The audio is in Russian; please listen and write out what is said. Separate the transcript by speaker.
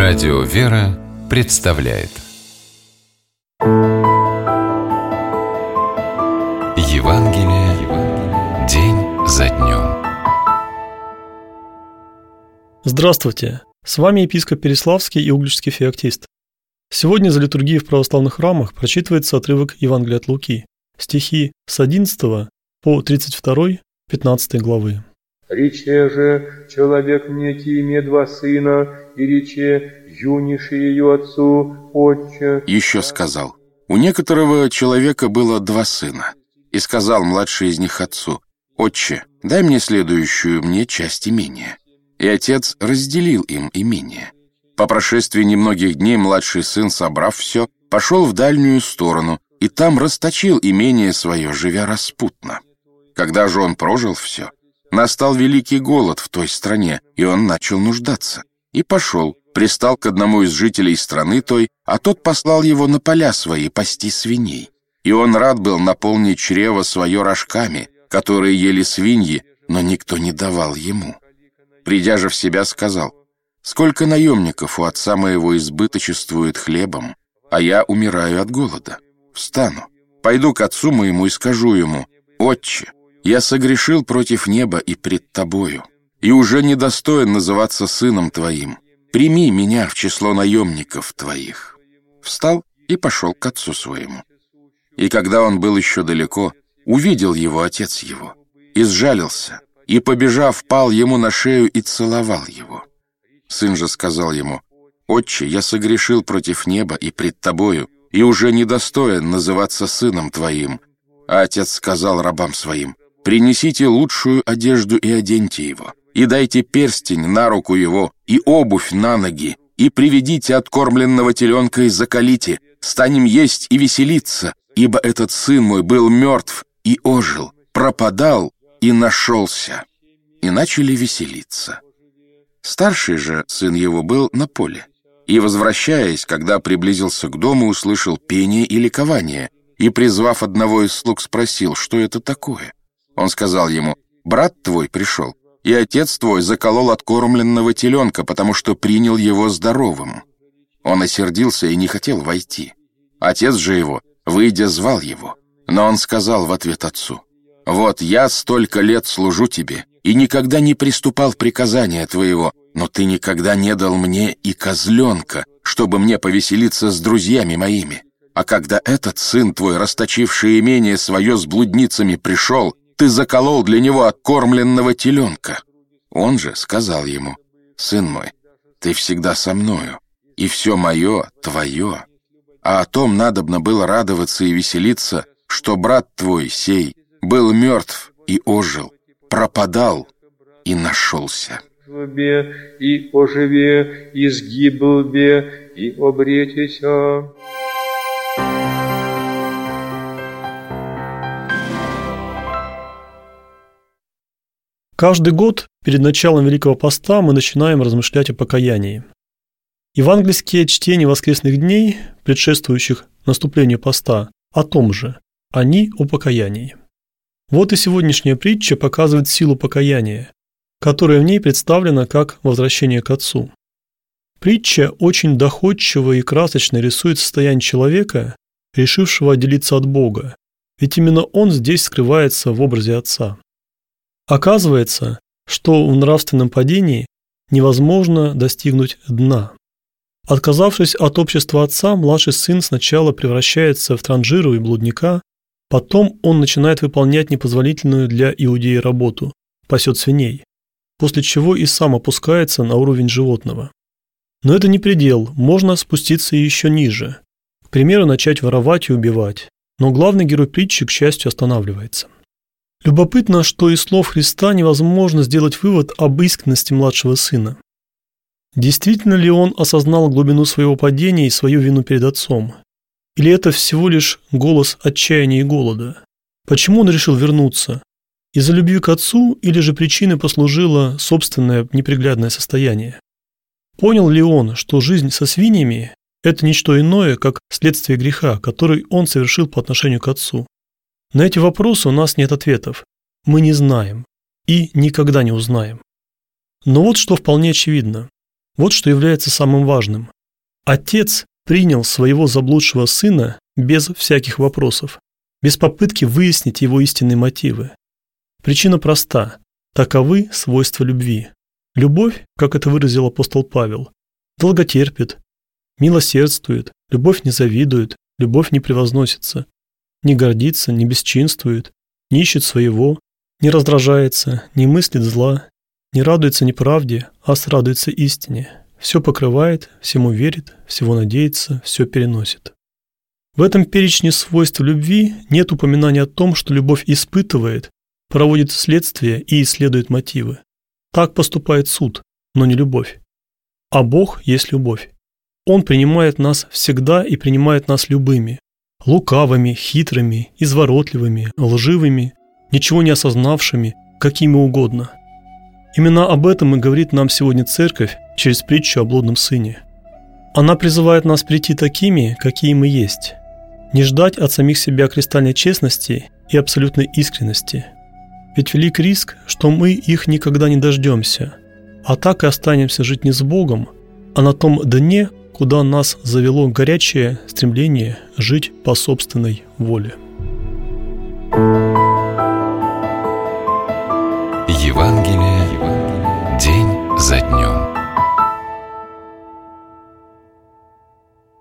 Speaker 1: Радио «Вера» представляет Евангелие день за днем.
Speaker 2: Здравствуйте! С вами епископ Переславский и Угличский феоктист. Сегодня за литургией в православных храмах прочитывается отрывок Евангелия от Луки, стихи с 11 по 32, 15 главы.
Speaker 3: «Рече же человек некий име два сына, и рече юнише ее отцу, отче».
Speaker 4: Еще сказал: у некоторого человека было два сына, и сказал младший из них отцу: «Отче, дай мне следующую мне часть имения». И отец разделил им имение. По прошествии немногих дней младший сын, собрав все, пошел в дальнюю сторону, и там расточил имение свое, живя распутно. Когда же он прожил все, настал великий голод в той стране, и он начал нуждаться. И пошел, пристал к одному из жителей страны той, а тот послал его на поля свои пасти свиней. И он рад был наполнить чрево свое рожками, которые ели свиньи, но никто не давал ему. Придя же в себя, сказал: «Сколько наемников у отца моего избыточествует хлебом, а я умираю от голода. Встану, пойду к отцу моему и скажу ему: Отче, я согрешил против неба и пред тобою, и уже недостоин называться сыном твоим. Прими меня в число наемников твоих». Встал и пошел к отцу своему. И когда он был еще далеко, увидел его отец его, и сжалился, и, побежав, пал ему на шею и целовал его. Сын же сказал ему: «Отче, я согрешил против неба и пред тобою, и уже недостоин называться сыном твоим». А отец сказал рабам своим: «Принесите лучшую одежду и оденьте его, и дайте перстень на руку его, и обувь на ноги, и приведите откормленного теленка и заколите, станем есть и веселиться, ибо этот сын мой был мертв и ожил, пропадал и нашелся». И начали веселиться. Старший же сын его был на поле, и, возвращаясь, когда приблизился к дому, услышал пение и ликование, и, призвав одного из слуг, спросил, что это такое. Он сказал ему: «Брат твой пришел, и отец твой заколол откормленного теленка, потому что принял его здоровым». Он осердился и не хотел войти. Отец же его, выйдя, звал его. Но он сказал в ответ отцу: «Вот я столько лет служу тебе, и никогда не приступал в приказания твоего, но ты никогда не дал мне и козленка, чтобы мне повеселиться с друзьями моими. А когда этот сын твой, расточивший имение свое с блудницами, пришел, ты заколол для него откормленного теленка». Он же сказал ему: «Сын мой, ты всегда со мною, и все мое твое. А о том надобно было радоваться и веселиться, что брат твой сей был мертв и ожил, пропадал и нашелся».
Speaker 3: «И оживе, и сгибл бе, и обретися».
Speaker 2: Каждый год перед началом Великого Поста мы начинаем размышлять о покаянии. Евангельские чтения воскресных дней, предшествующих наступлению поста, о том же, они о покаянии. Вот и сегодняшняя притча показывает силу покаяния, которая в ней представлена как возвращение к Отцу. Притча очень доходчиво и красочно рисует состояние человека, решившего отделиться от Бога, ведь именно он здесь скрывается в образе Отца. Оказывается, что в нравственном падении невозможно достигнуть дна. Отказавшись от общества отца, младший сын сначала превращается в транжиру и блудника, потом он начинает выполнять непозволительную для иудеи работу – пасет свиней, после чего и сам опускается на уровень животного. Но это не предел, можно спуститься еще ниже. К примеру, начать воровать и убивать. Но главный герой притчи, к счастью, останавливается. Любопытно, что из слов Христа невозможно сделать вывод об искренности младшего сына. Действительно ли он осознал глубину своего падения и свою вину перед отцом? Или это всего лишь голос отчаяния и голода? Почему он решил вернуться? Из-за любви к отцу или же причиной послужило собственное неприглядное состояние? Понял ли он, что жизнь со свиньями – это ничто иное, как следствие греха, который он совершил по отношению к отцу? На эти вопросы у нас нет ответов. Мы не знаем и никогда не узнаем. Но вот что вполне очевидно. Вот что является самым важным. Отец принял своего заблудшего сына без всяких вопросов, без попытки выяснить его истинные мотивы. Причина проста. Таковы свойства любви. Любовь, как это выразил апостол Павел, долготерпит, милосердствует, любовь не завидует, любовь не превозносится, не гордится, не бесчинствует, не ищет своего, не раздражается, не мыслит зла, не радуется неправде, а радуется истине. Все покрывает, всему верит, всего надеется, все переносит. В этом перечне свойств любви нет упоминания о том, что любовь испытывает, проводит следствие и исследует мотивы. Так поступает суд, но не любовь. А Бог есть любовь. Он принимает нас всегда и принимает нас любыми, лукавыми, хитрыми, изворотливыми, лживыми, ничего не осознавшими, какими угодно. Именно об этом и говорит нам сегодня Церковь через притчу о блудном сыне. Она призывает нас прийти такими, какие мы есть, не ждать от самих себя кристальной честности и абсолютной искренности. Ведь велик риск, что мы их никогда не дождемся, а так и останемся жить не с Богом, а на том дне, куда нас завело горячее стремление жить по собственной воле.